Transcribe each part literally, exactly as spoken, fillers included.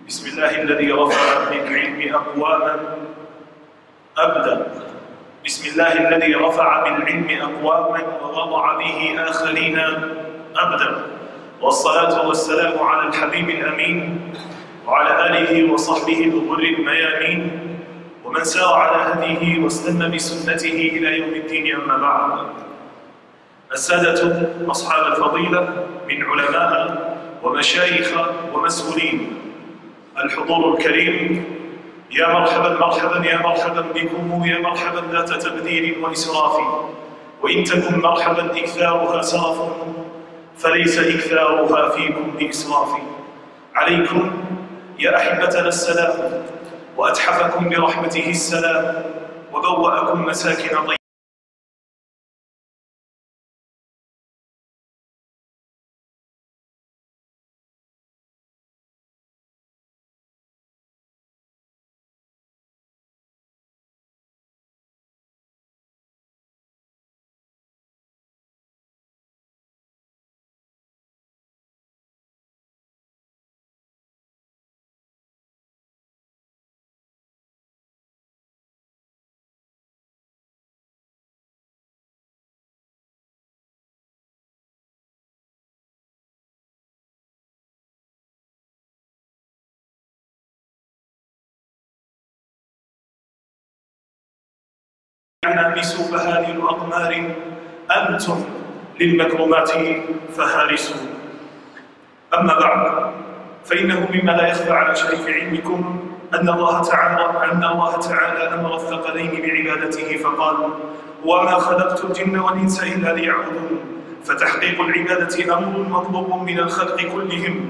بسم الله الذي رفع بالعلم أقواما أبدأ بسم الله الذي رفع بالعلم أقواما ووضع به آخرين أبدأ والصلاة والسلام على الحبيب الأمين وعلى آله وصحبه الغر الميامين ومن سار على هديه واستنى بسنته إلى يوم الدين. أما بعد، السادة أصحاب الفضيلة من علماء ومشايخ ومسؤولين، الحضور الكريم، يا مرحبا مرحبا يا مرحبا بكم، يا مرحبا ذات تبذير وإسراف، وإن تكن مرحبا إكثارها سرف فليس إكثارها فيكم بإسراف. عليكم يا أحبتنا السلام، وأتحفكم برحمته السلام، وبوأكم مساكن طيبة. نابسوا فهالل أقمار أنتم للمكرمات فهارسوا. أما بعد، فإنه مما لا يخفى على شريف علمكم أن الله تعالى أن الله تعالى أمر الثقلين بعبادته فقال: وما خلقت الجن والإنس إلا ليعبدون. فتحقيق العبادة أمر مطلوب من الخلق كلهم،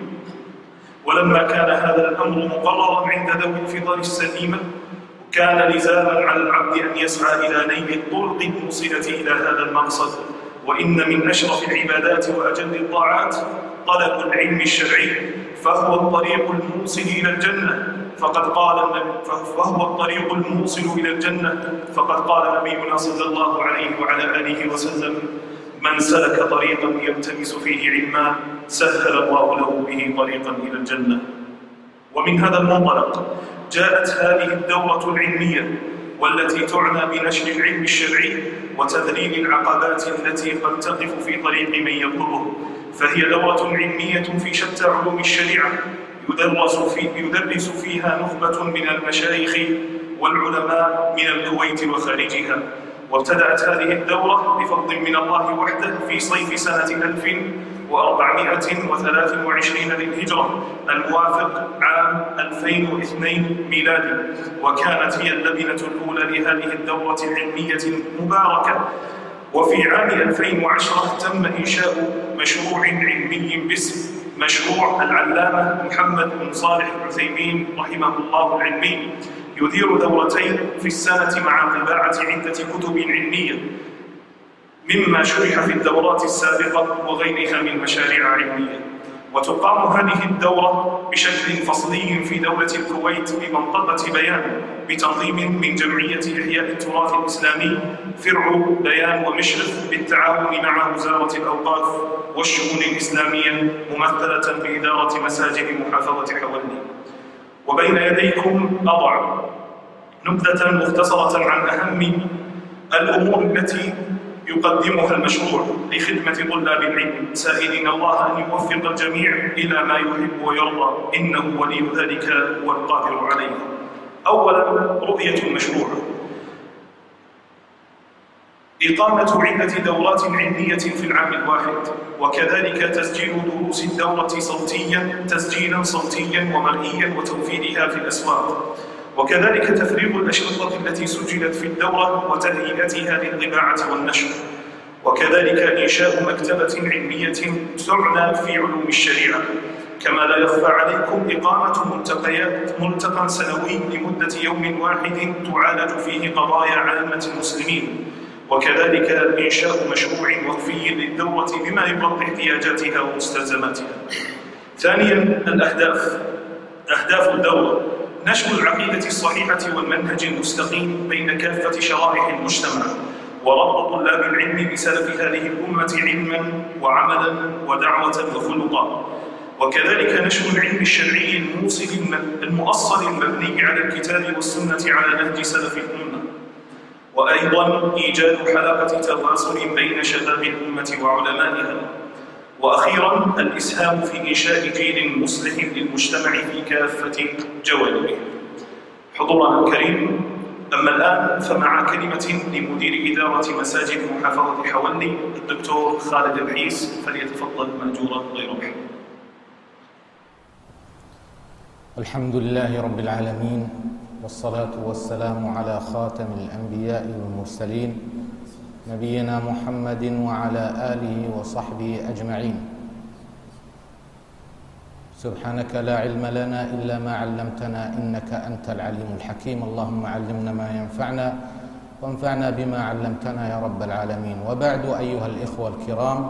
ولما كان هذا الأمر مقررا عند ذوي الفضل السليمة كان لزاما على العبد أن يسعى إلى نيل الطرق الموصلة إلى هذا المقصد. وإن من أشرف العبادات وأجل الطاعات طلب العلم الشرعي، فهو الطريق الموصل إلى الجنة. فقد قال النبي فهو الطريق الموصل إلى الجنة فقد قال نبينا صلى الله عليه وعلى آله وسلم: من سلك طريقا يلتمس فيه علما سهل الله له به طريقا إلى الجنة. ومن هذا المنطلق جاءت هذه الدورة العلمية، والتي تعنى بنشر العلم الشرعي وتذليل العقبات التي قد تقف في طريق من يطلبه. فهي دورة علمية في شتى علوم الشريعة يدرس, في يدرس فيها نخبة من المشايخ والعلماء من الكويت وخارجها. وابتدأت هذه الدورة بفضل من الله وحده في صيف سنة ألف وأربعمائة وثلاث وعشرين للهجرة، الموافق عام ألفين واثنين ميلادي، وكانت هي اللبنة الأولى لهذه الدورة العلمية المباركة. وفي عام ألفين وعشرة تم إنشاء مشروع علمي باسم مشروع العلامة محمد بن صالح العثيمين رحمه الله العلمي، يدير دورتين في السنة مع طباعة عدة كتب علمية مما شرح في الدورات السابقة وغيرها من مشاريع علمية. وتقام هذه الدورة بشكل فصلي في دولة الكويت بمنطقة بيان بتنظيم من جمعية إحياء التراث الإسلامي فرع بيان ومشرف بالتعاون مع وزارة الأوقاف والشؤون الإسلامية ممثلة بإدارة مساجد محافظة حولي. وبين يديكم أضع نبذة مختصرة عن أهم الأمور التي يقدمها المشروع لخدمة طلاب العلم، سائلين الله أن يوفق الجميع إلى ما يحب ويرضى، إنه ولي ذلك والقادر عليه. أولاً، رؤية المشروع: إقامة عدة دورات علمية في العام الواحد، وكذلك تسجيل دروس الدورة صوتياً تسجيلاً صوتياً ومرئياً وتوفيرها في الأسواق، وكذلك تفريغ الأشرطة التي سجلت في الدورة وتهيئتها للطباعة والنشر، وكذلك إنشاء مكتبة علمية تعنى في علوم الشريعة. كما لا يخفى عليكم إقامة ملتقيات ملتقى سنوي لمدة يوم واحد تعالج فيه قضايا عامة المسلمين، وكذلك إنشاء مشروع وقفي للدورة بما يغطي احتياجاتها ومستلزماتها. ثانياً، الأهداف. أهداف الدورة: نشر العقيدة الصحيحة والمنهج المستقيم بين كافة شرائح المجتمع، وربط طلاب العلم بسلف هذه الأمة علماً وعملاً ودعوة وخلقاً. وكذلك نشر العلم الشرعي الموصل المؤصل المبني على الكتاب والسنة على نهج سلف الأمة، وأيضا إيجاد حلقة تواصل بين شباب الأمة وعلمائها، وأخيرا الإسهام في إنشاء جيل مصلح للمجتمع في كافة جوانبه. حضورنا الكريم، أما الآن فمع كلمة لمدير إدارة مساجد محافظة حولي الدكتور خالد العيس، فليتفضل مأجورا غير محرم. الحمد لله رب العالمين، والصلاة والسلام على خاتم الأنبياء والمرسلين نبينا محمد وعلى آله وصحبه أجمعين. سبحانك لا علم لنا إلا ما علمتنا إنك أنت العليم الحكيم. اللهم علمنا ما ينفعنا وانفعنا بما علمتنا يا رب العالمين. وبعد، أيها الإخوة الكرام،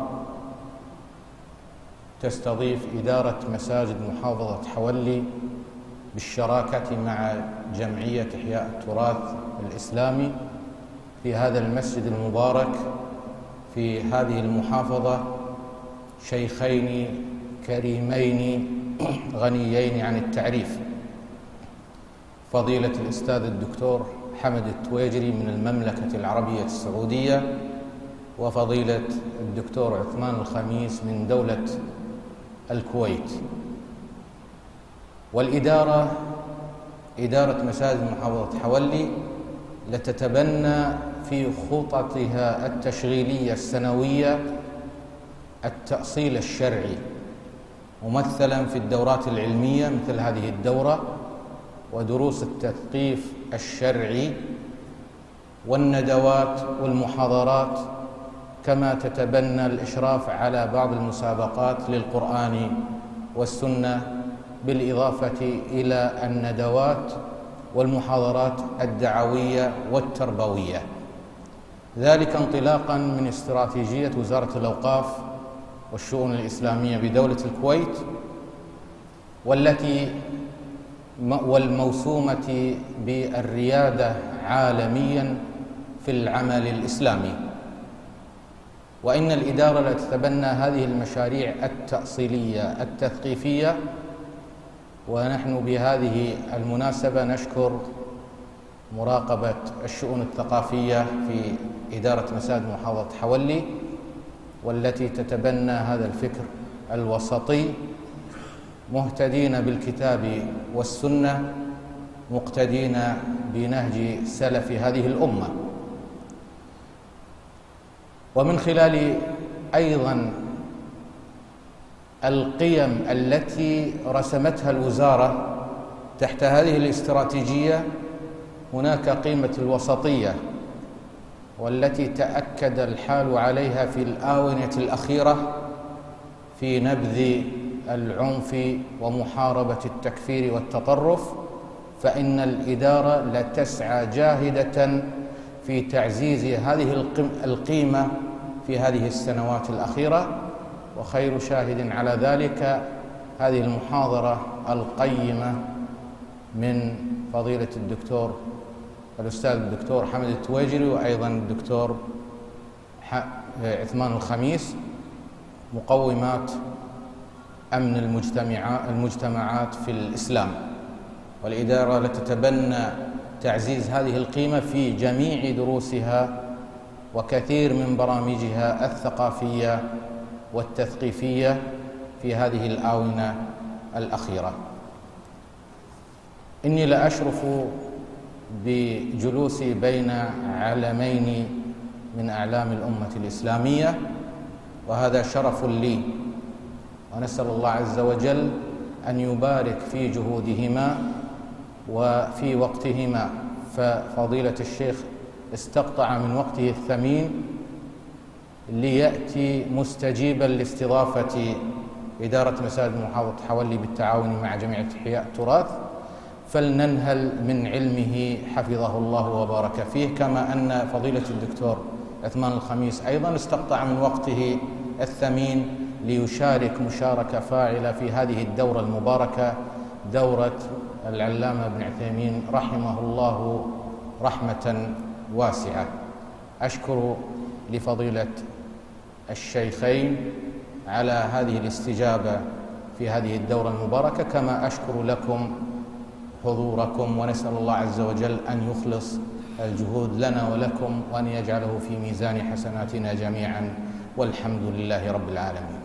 تستضيف إدارة مساجد محافظة حولي بالشراكة مع جمعية إحياء التراث الإسلامي في هذا المسجد المبارك في هذه المحافظة شيخين كريمين غنيين عن التعريف، فضيلة الأستاذ الدكتور حمد التويجري من المملكة العربية السعودية، وفضيلة الدكتور عثمان الخميس من دولة الكويت. والإدارة إدارة مساجد محافظة حولي لتتبنى في خططها التشغيلية السنوية التأصيل الشرعي، ممثلا في الدورات العلمية مثل هذه الدورة ودروس التثقيف الشرعي والندوات والمحاضرات، كما تتبنى الإشراف على بعض المسابقات للقرآن والسنة، بالإضافة إلى الندوات والمحاضرات الدعوية والتربوية، ذلك انطلاقا من استراتيجية وزارة الأوقاف والشؤون الإسلامية بدولة الكويت، والتي والموسومة بالريادة عالميا في العمل الإسلامي. وإن الإدارة لتتبنى هذه المشاريع التأصيلية التثقيفية. ونحن بهذه المناسبة نشكر مراقبة الشؤون الثقافية في إدارة مساجد محافظة حولي، والتي تتبنى هذا الفكر الوسطي، مهتدين بالكتاب والسنة، مقتدين بنهج سلف هذه الأمة. ومن خلال أيضا القيم التي رسمتها الوزارة تحت هذه الاستراتيجية، هناك قيمة الوسطية، والتي تأكد الحال عليها في الآونة الأخيرة في نبذ العنف ومحاربة التكفير والتطرف. فإن الإدارة لتسعى جاهدة في تعزيز هذه القيمة في هذه السنوات الأخيرة، وخير شاهد على ذلك هذه المحاضرة القيمة من فضيلة الدكتور الأستاذ الدكتور حمد التويجري، وأيضا الدكتور عثمان الخميس، مقومات أمن المجتمعات في الإسلام. والإدارة لتتبنى تعزيز هذه القيمة في جميع دروسها وكثير من برامجها الثقافية والتثقيفية في هذه الآونة الأخيرة. إني لأشرف بجلوسي بين علمين من أعلام الأمة الإسلامية، وهذا شرف لي، ونسأل الله عز وجل أن يبارك في جهودهما وفي وقتهما. ففضيلة الشيخ استقطع من وقته الثمين ليأتي مستجيبا لاستضافة إدارة مساجد محافظة حولي بالتعاون مع جمعية إحياء التراث، فلننهل من علمه حفظه الله وبارك فيه. كما أن فضيلة الدكتور عثمان الخميس أيضا استقطع من وقته الثمين ليشارك مشاركة فاعلة في هذه الدورة المباركة، دورة العلامة ابن عثيمين رحمه الله رحمة واسعة. أشكر لفضيلة الشيخين على هذه الاستجابة في هذه الدورة المباركة، كما أشكر لكم حضوركم، ونسأل الله عز وجل أن يخلص الجهود لنا ولكم وأن يجعله في ميزان حسناتنا جميعا، والحمد لله رب العالمين.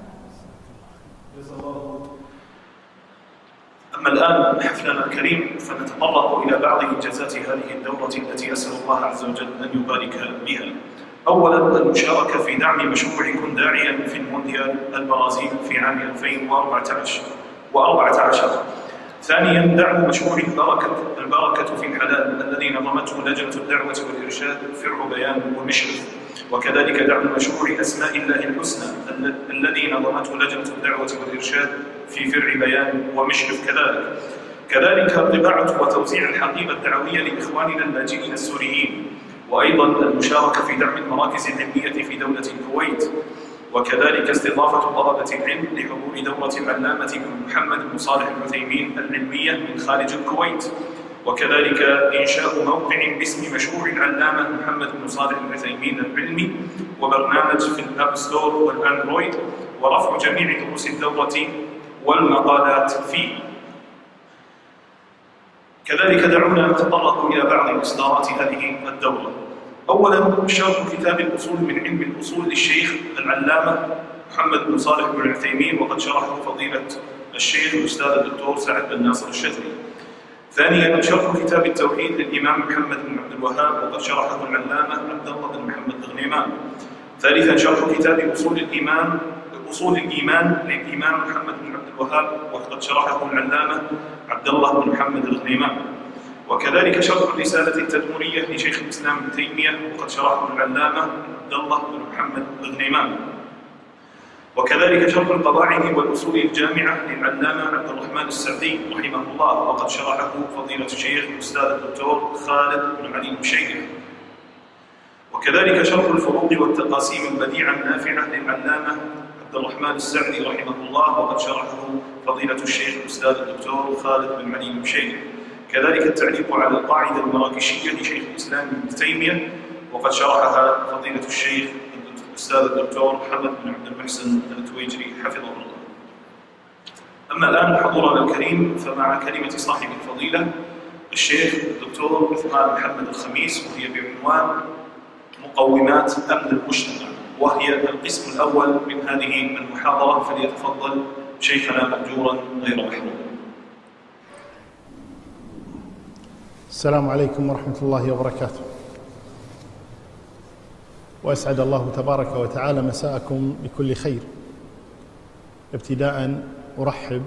أما الآن حفلنا الكريم فنتطرق إلى بعض إنجازات هذه الدورة التي أسأل الله عز وجل أن يبارك بها. أولاً المشاركة في دعم مشروع كن داعياً في المونديال البرازيل في عام ألفين وأربعة عشر. ثانياً دعم مشروع البركة, البركة في الحلال الذي نظمته لجنة الدعوة والإرشاد فرع بيان ومشرف، وكذلك دعم مشروع أسماء الله الحسنى الذي نظمته لجنة الدعوة والإرشاد في فرع بيان ومشرف كذلك. كذلك طباعة وتوزيع الحقيبة الدعوية لإخواننا اللاجئين السوريين، وأيضاً المشاركة في دعم المراكز العلمية في دولة الكويت، وكذلك استضافة طلبة العلم لحضور دورة العلامة بن محمد بن صالح العثيمين العلمية من خارج الكويت، وكذلك إنشاء موقع باسم مشروع العلامة محمد بن صالح العثيمين العلمي، وبرنامج في الأب ستور والأندرويد، ورفع جميع دروس الدورة والمقالات فيه. كذلك دعونا نتطرق إلى بعض إصدارات هذه الدورة. أولاً شرح كتاب الأصول من علم الأصول للشيخ العلامة محمد بن صالح بن العثيمين، وقد شرحه فضيلة الشيخ الأستاذ الدكتور سعد بن ناصر الشتري. ثانياً شرح كتاب التوحيد للإمام محمد بن عبد الوهاب، وقد شرحه العلامة عبد الله بن محمد الغنيمان. ثالثاً شرح كتاب أصول الإيمان أصول الإيمان للإمام محمد بن عبد الوهاب، وقد شرحه العلامة عبد الله بن محمد الغنيمان. وكذلك شرح الرسالة التدمرية لشيخ الإسلام ابن تيمية، وقد شرحه العلامة عبد الله بن محمد الغنيمان. وكذلك شرح القواعد والأصول الجامعة للعلامة عبد الرحمن السعدي رحمه الله، وقد شرحه فضيلة الشيخ الأستاذ الدكتور خالد بن علي المشيخ. وكذلك شرح الفروق والتقاسيم البديعة النافعة للعلامة عبد الرحمن السعدي رحمه الله، وقد شرحه فضيلة الشيخ الأستاذ الدكتور خالد بن علي المشيخ. كذلك التعليق على القاعدة المراكشية لشيخ الإسلام ابن تيمية، وقد شرحها فضيلة الشيخ الأستاذ الدكتور محمد بن عبد المحسن التويجري حفظه الله. أما الآن حضورنا الكريم فمع كلمة صاحب الفضيلة الشيخ الدكتور عثمان محمد الخميس، وهي بعنوان مقومات أمن المجتمع، وهي القسم الأول من هذه المحاضرة، فليتفضل شيخنا مأجورا غير محروم. السلام عليكم ورحمة الله وبركاته، وأسعد الله تبارك وتعالى مساءكم بكل خير. ابتداء أرحب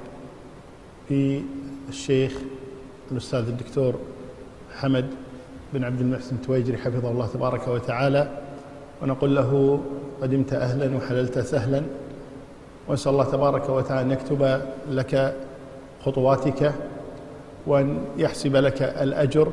بالشيخ الأستاذ الدكتور حمد بن عبد المحسن التويجري حفظه الله تبارك وتعالى، ونقول له قدمت أهلا وحللت سهلا، وأسأل الله تبارك وتعالى أن يكتب لك خطواتك وأن يحسب لك الأجر،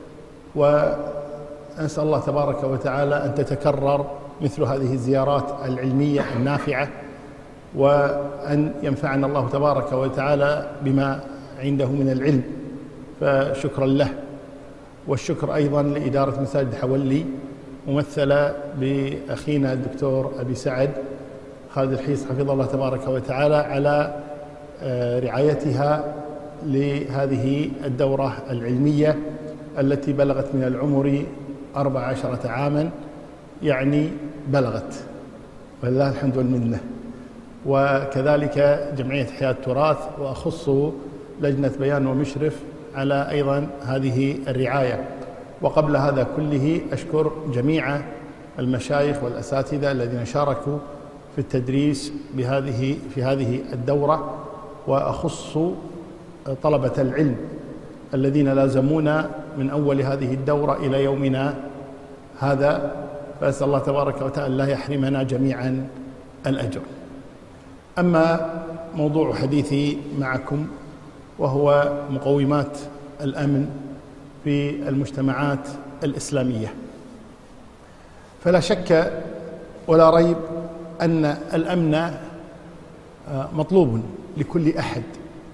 وأسأل الله تبارك وتعالى أن تتكرر مثل هذه الزيارات العلمية النافعة، وأن ينفعنا الله تبارك وتعالى بما عنده من العلم، فشكرا له. والشكر أيضا لإدارة مساجد حولي ممثلة بأخينا الدكتور أبي سعد خالد الحيص حفظه الله تبارك وتعالى على رعايتها لهذه الدورة العلمية التي بلغت من العمر أربع عشرة عاما، يعني بلغت ولله الحمد والمنة. وكذلك جمعية حياة التراث، وأخص لجنة بيان ومشرف على أيضا هذه الرعاية. وقبل هذا كله أشكر جميع المشايخ والأساتذة الذين شاركوا في التدريس بهذه في هذه الدورة، وأخص طلبة العلم الذين لازمونا من أول هذه الدورة إلى يومنا هذا، فأسأل الله تبارك وتعالى لا يحرمنا جميعا الأجر. أما موضوع حديثي معكم وهو مقومات الأمن في المجتمعات الإسلامية، فلا شك ولا ريب أن الأمن مطلوب لكل أحد،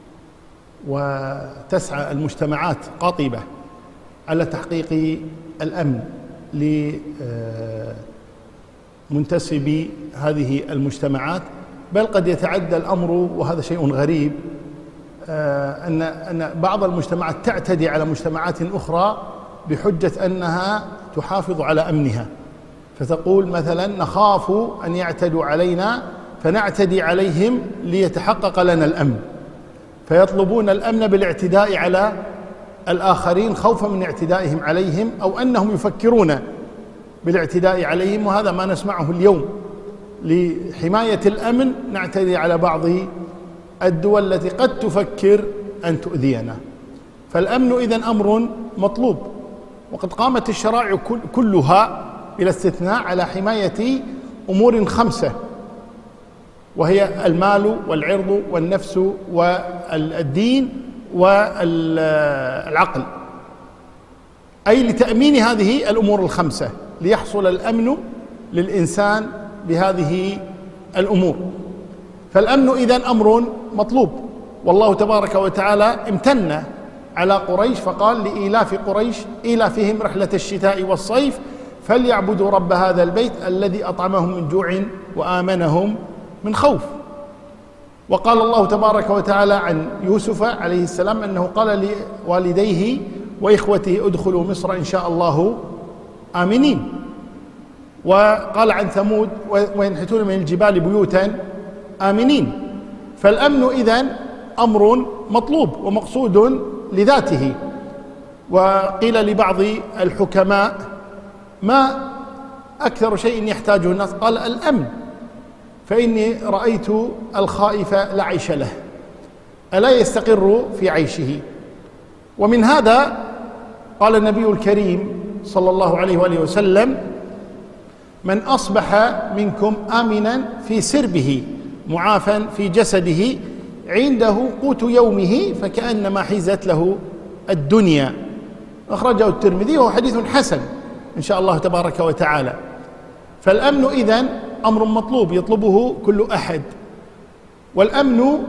وتسعى المجتمعات قاطبة على تحقيق الأمن لمنتسبي هذه المجتمعات، بل قد يتعدى الأمر، وهذا شيء غريب، أن أن بعض المجتمعات تعتدي على مجتمعات أخرى بحجة أنها تحافظ على أمنها، فتقول مثلا نخاف أن يعتدوا علينا فنعتدي عليهم ليتحقق لنا الأمن، فيطلبون الأمن بالاعتداء على الآخرين خوفا من اعتدائهم عليهم، أو أنهم يفكرون بالاعتداء عليهم. وهذا ما نسمعه اليوم، لحماية الأمن نعتدي على بعض الدول التي قد تفكر أن تؤذينا. فالأمن إذن أمر مطلوب، وقد قامت الشرائع كلها بلا استثناء على حماية أمور خمسة، وهي المال والعرض والنفس والدين والعقل، أي لتأمين هذه الأمور الخمسة ليحصل الأمن للإنسان بهذه الأمور. فالأمن إذن أمر مطلوب، والله تبارك وتعالى امتن على قريش فقال لإيلاف قريش إيلافهم رحلة الشتاء والصيف فليعبدوا رب هذا البيت الذي أطعمهم من جوع وآمنهم من خوف. وقال الله تبارك وتعالى عن يوسف عليه السلام أنه قال لوالديه وإخوته ادخلوا مصر إن شاء الله آمنين. وقال عن ثمود وينحتون من الجبال بيوتا آمنين. فالأمن إذن أمر مطلوب ومقصود لذاته. وقيل لبعض الحكماء ما أكثر شيء يحتاجه الناس؟ قال الأمن، فإني رأيت الخائف لا عيش له، ألا يستقر في عيشه. ومن هذا قال النبي الكريم صلى الله عليه وآله وسلم: من أصبح منكم آمنا في سربه معافا في جسده عنده قوت يومه فكأنما حيزت له الدنيا. أخرجه الترمذي وهو حديث حسن إن شاء الله تبارك وتعالى. فالأمن إذن أمر مطلوب يطلبه كل أحد. والأمن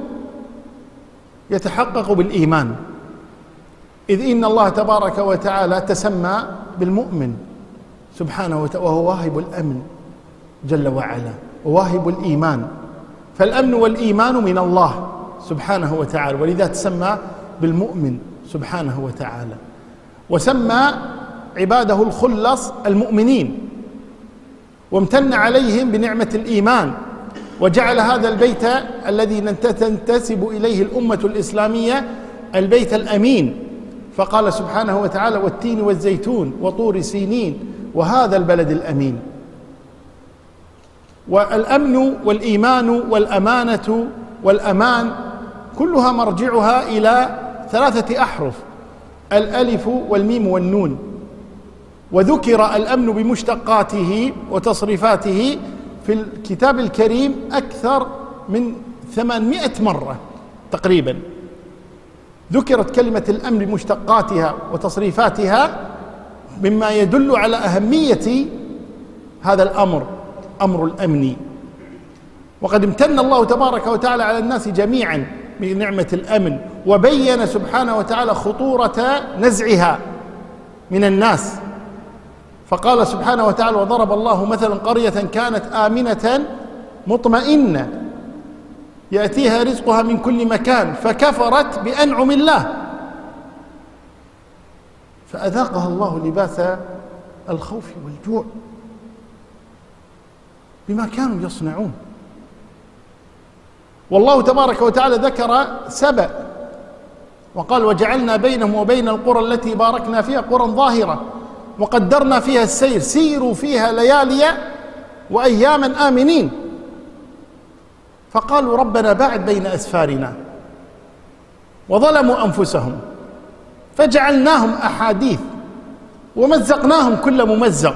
يتحقق بالإيمان، إذ إن الله تبارك وتعالى تسمى بالمؤمن سبحانه وتعالى، وهو واهب الأمن جل وعلا وواهب الإيمان. فالأمن والإيمان من الله سبحانه وتعالى، ولذا تسمى بالمؤمن سبحانه وتعالى. وسمى عباده الخلص المؤمنين، وامتن عليهم بنعمة الإيمان، وجعل هذا البيت الذي تنتسب إليه الأمة الإسلامية البيت الأمين، فقال سبحانه وتعالى: والتين والزيتون وطور سينين وهذا البلد الأمين. والأمن والإيمان والأمانة والأمان كلها مرجعها إلى ثلاثة أحرف: الألف والميم والنون. وذكر الأمن بمشتقاته وتصريفاته في الكتاب الكريم أكثر من ثمانمائة مرة تقريبا، ذكرت كلمة الأمن بمشتقاتها وتصريفاتها، مما يدل على أهمية هذا الأمر، أمر الأمن. وقد امتن الله تبارك وتعالى على الناس جميعا بنعمة الأمن، وبين سبحانه وتعالى خطورة نزعها من الناس، فقال سبحانه وتعالى: وضرب الله مثلا قرية كانت آمنة مطمئنة يأتيها رزقها من كل مكان فكفرت بأنعم الله فأذاقها الله لباس الخوف والجوع بما كانوا يصنعون. والله تبارك وتعالى ذكر سبأ وقال: وجعلنا بينهم وبين القرى التي باركنا فيها قرى ظاهرة وقدرنا فيها السير سيروا فيها ليالي وأياما آمنين. فقالوا: ربنا باعد بين أسفارنا، وظلموا أنفسهم فجعلناهم أحاديث ومزقناهم كل ممزق.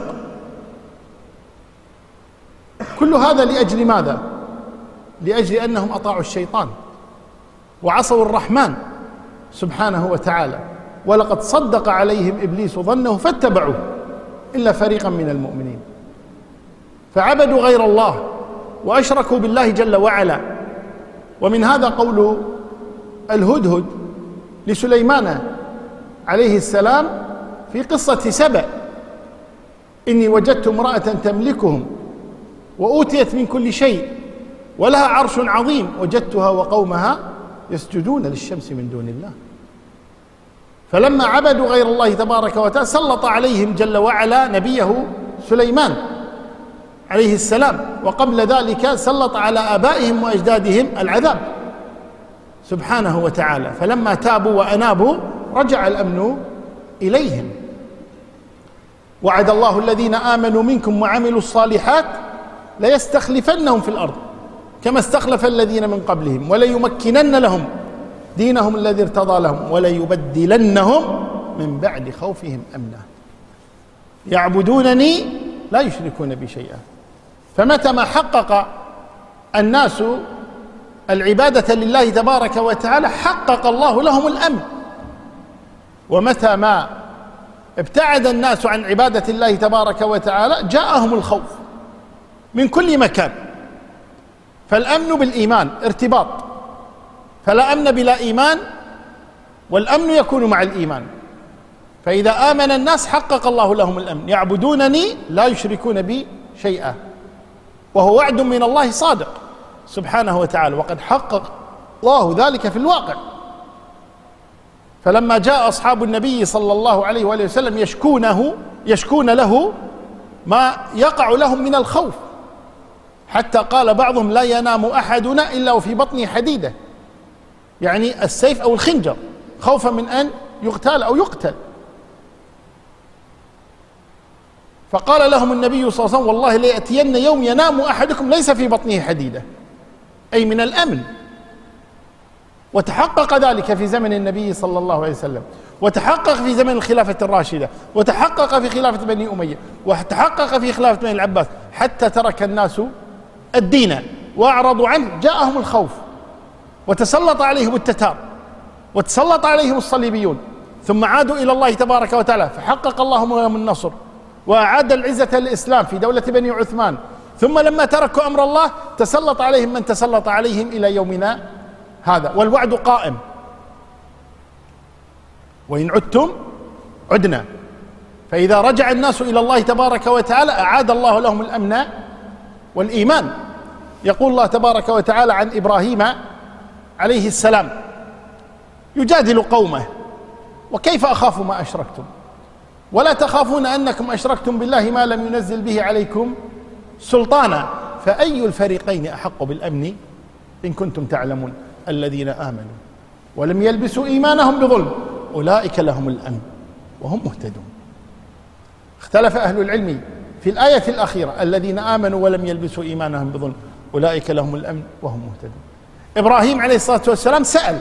كل هذا لأجل ماذا؟ لأجل أنهم أطاعوا الشيطان وعصوا الرحمن سبحانه وتعالى. ولقد صدق عليهم إبليس ظنه فاتبعوه إلا فريقا من المؤمنين، فعبدوا غير الله وأشركوا بالله جل وعلا. ومن هذا قول الهدهد لسليمان عليه السلام في قصة سبأ: إني وجدت امرأة تملكهم وأوتيت من كل شيء ولها عرش عظيم وجدتها وقومها يسجدون للشمس من دون الله. فلما عبدوا غير الله تبارك وتعالى سلط عليهم جل وعلا نبيه سليمان عليه السلام، وقبل ذلك سلط على آبائهم وأجدادهم العذاب سبحانه وتعالى. فلما تابوا وأنابوا رجع الأمن إليهم. وعد الله الذين آمنوا منكم وعملوا الصالحات ليستخلفنهم في الأرض كما استخلف الذين من قبلهم وليمكنن لهم دينهم الذي ارتضى لهم وليبدلنهم من بعد خوفهم أمنا يعبدونني لا يشركون بي شيئا. فمتى ما حقق الناس العبادة لله تبارك وتعالى حقق الله لهم الأمن، ومتى ما ابتعد الناس عن عبادة الله تبارك وتعالى جاءهم الخوف من كل مكان. فالأمن بالإيمان ارتباط، فلا أمن بلا إيمان، والأمن يكون مع الإيمان. فإذا آمن الناس حقق الله لهم الأمن، يعبدونني لا يشركون بي شيئا، وهو وعد من الله صادق سبحانه وتعالى، وقد حقق الله ذلك في الواقع. فلما جاء أصحاب النبي صلى الله عليه وآله وسلم يشكونه يشكون له ما يقع لهم من الخوف، حتى قال بعضهم لا ينام أحدنا إلا وفي بطنه حديدة، يعني السيف أو الخنجر، خوفا من أن يغتال أو يقتل. فقال لهم النبي صلى الله عليه وسلم والله ليأتين يوم ينام أحدكم ليس في بطنه حديدة، أي من الأمن. وتحقق ذلك في زمن النبي صلى الله عليه وسلم، وتحقق في زمن الخلافة الراشدة، وتحقق في خلافة بني أمية، وتحقق في خلافة بني العباس، حتى ترك الناس الدين وأعرضوا عنه جاءهم الخوف، وتسلط عليهم التتار، وتسلط عليهم الصليبيون، ثم عادوا إلى الله تبارك وتعالى فحقق الله لهم النصر، وأعاد العزة للإسلام في دولة بني عثمان. ثم لما تركوا أمر الله تسلط عليهم من تسلط عليهم إلى يومنا هذا، والوعد قائم، وإن عدتم عدنا. فإذا رجع الناس إلى الله تبارك وتعالى أعاد الله لهم الأمن والإيمان. يقول الله تبارك وتعالى عن إبراهيم عليه السلام يجادل قومه: وكيف أخاف ما أشركتم ولا تخافون أنكم أشركتم بالله ما لم ينزل به عليكم سلطانا فأي الفريقين أحق بالأمن إن كنتم تعلمون الذين آمنوا ولم يلبسوا إيمانهم بظلم أولئك لهم الأمن وهم مهتدون. اختلف أهل العلم في الآية الأخيرة الذين آمنوا ولم يلبسوا إيمانهم بظلم أولئك لهم الأمن وهم مهتدون. إبراهيم عليه الصلاة والسلام سأل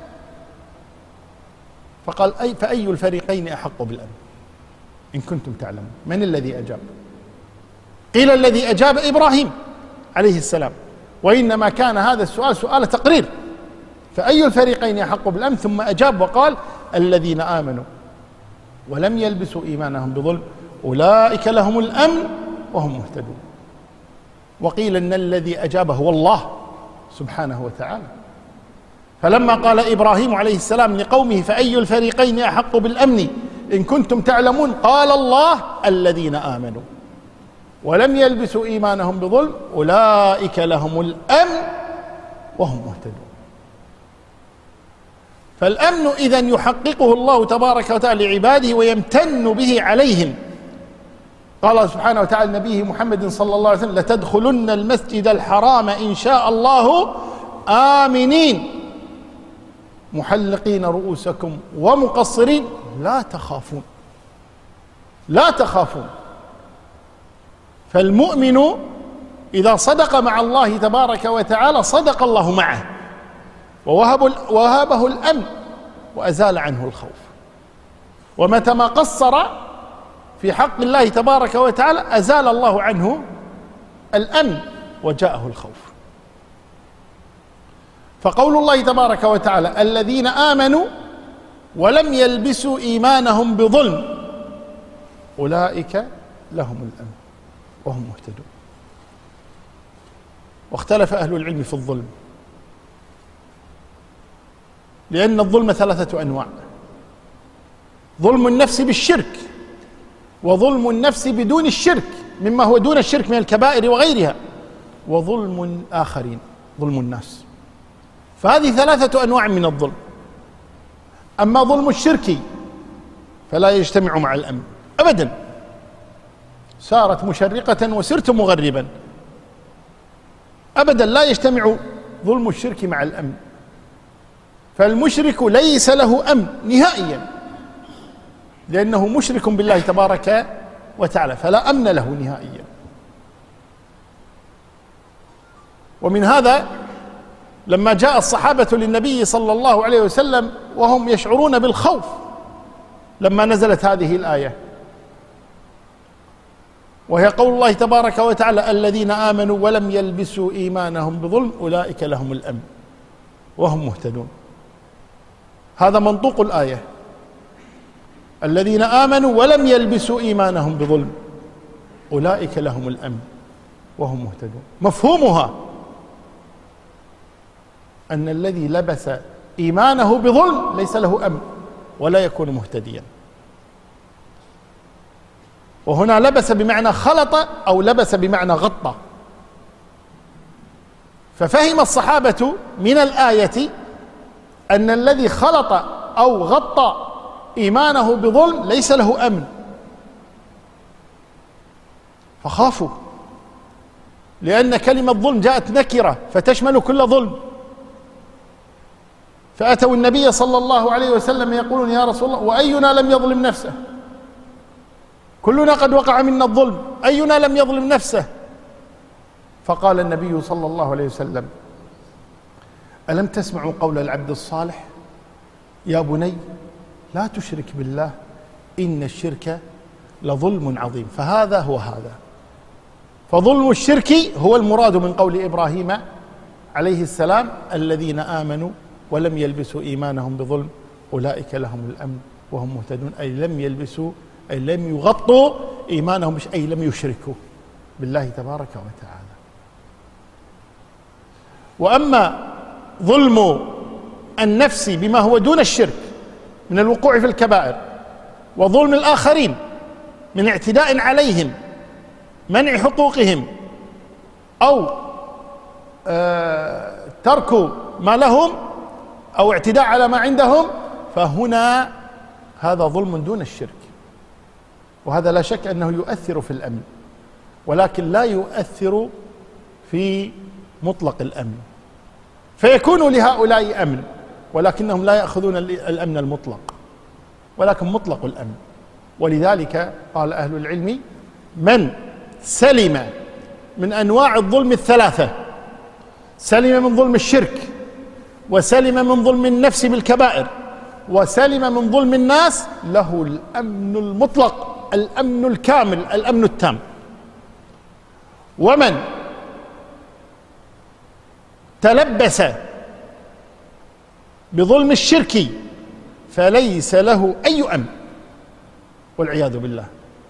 فقال: أي فأي الفريقين أحق بالأمن إن كنتم تعلمون. من الذي أجاب؟ قيل الذي أجاب إبراهيم عليه السلام، وإنما كان هذا السؤال سؤال تقرير: فأي الفريقين أحق بالأمن؟ ثم أجاب وقال: الذين آمنوا ولم يلبسوا إيمانهم بظلم أولئك لهم الأمن وهم مهتدون. وقيل أن الذي أجاب هو الله سبحانه وتعالى. فلما قال إبراهيم عليه السلام لقومه: فأي الفريقين أحق بالأمن إن كنتم تعلمون؟ قال الله: الذين آمنوا ولم يلبسوا إيمانهم بظلم أولئك لهم الأمن وهم مهتدون. فالأمن إذن يحققه الله تبارك وتعالى لعباده ويمتن به عليهم. قال سبحانه وتعالى لنبيه محمد صلى الله عليه وسلم: لتدخلن المسجد الحرام إن شاء الله آمنين محلقين رؤوسكم ومقصرين لا تخافون لا تخافون. فالمؤمن إذا صدق مع الله تبارك وتعالى صدق الله معه ووهب وهبه الأمن وأزال عنه الخوف. ومتى ما قصر في حق الله تبارك وتعالى أزال الله عنه الأمن وجاءه الخوف. فقول الله تبارك وتعالى: الذين آمنوا ولم يلبسوا إيمانهم بظلم أولئك لهم الأمن وهم مهتدون. واختلف أهل العلم في الظلم، لأن الظلم ثلاثة أنواع: ظلم النفس بالشرك، وظلم النفس بدون الشرك مما هو دون الشرك من الكبائر وغيرها، وظلم آخرين، ظلم الناس. فهذه ثلاثة أنواع من الظلم. أما ظلم الشرك فلا يجتمع مع الأمن أبدا. سارت مشرقة وسرت مغربا، أبدا لا يجتمع ظلم الشرك مع الأمن. فالمشرك ليس له أمن نهائيا، لأنه مشرك بالله تبارك وتعالى، فلا أمن له نهائيا. ومن هذا لما جاء الصحابة للنبي صلى الله عليه وسلم وهم يشعرون بالخوف لما نزلت هذه الآية، وهي قول الله تبارك وتعالى: الذين آمنوا ولم يلبسوا إيمانهم بظلم أولئك لهم الأمن وهم مهتدون. هذا منطوق الآية: الذين آمنوا ولم يلبسوا إيمانهم بظلم أولئك لهم الأمن وهم مهتدون. مفهومها أن الذي لبس إيمانه بظلم ليس له أمن ولا يكون مهتديا. وهنا لبس بمعنى خلط أو لبس بمعنى غطى. ففهم الصحابة من الآية أن الذي خلط أو غطى إيمانه بظلم ليس له أمن، فخافوا، لأن كلمة ظلم جاءت نكرة فتشمل كل ظلم. فأتوا النبي صلى الله عليه وسلم يقولون: يا رسول الله، وأينا لم يظلم نفسه؟ كلنا قد وقع منا الظلم، أينا لم يظلم نفسه؟ فقال النبي صلى الله عليه وسلم: ألم تسمعوا قول العبد الصالح: يا بني لا تشرك بالله إن الشرك لظلم عظيم. فهذا هو هذا. فظلم الشرك هو المراد من قول إبراهيم عليه السلام: الذين آمنوا ولم يلبسوا إيمانهم بظلم أولئك لهم الأمن وهم مهتدون. أي لم يلبسوا، أي لم يغطوا إيمانهم، أي لم يشركوا بالله تبارك وتعالى. وأما ظلم النفس بما هو دون الشرك من الوقوع في الكبائر، وظلم الآخرين من اعتداء عليهم، منع حقوقهم، أو آه ترك ما لهم، أو اعتداء على ما عندهم، فهنا هذا ظلم دون الشرك. وهذا لا شك أنه يؤثر في الأمن، ولكن لا يؤثر في مطلق الأمن. فيكون لهؤلاء أمن، ولكنهم لا يأخذون الأمن المطلق، ولكن مطلق الأمن. ولذلك قال أهل العلم: من سلم من أنواع الظلم الثلاثة، سلم من ظلم الشرك، وسلم من ظلم النفس بالكبائر، وسلم من ظلم الناس، له الأمن المطلق، الأمن الكامل، الأمن التام. ومن تلبس بظلم الشرك فليس له أي أمن والعياذ بالله.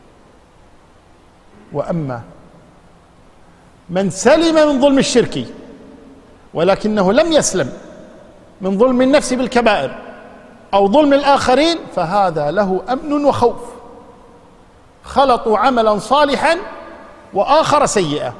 وأما من سلم من ظلم الشرك ولكنه لم يسلم من ظلم النفس بالكبائر أو ظلم الآخرين، فهذا له أمن وخوف. خلطوا عملا صالحا وآخر سيئا،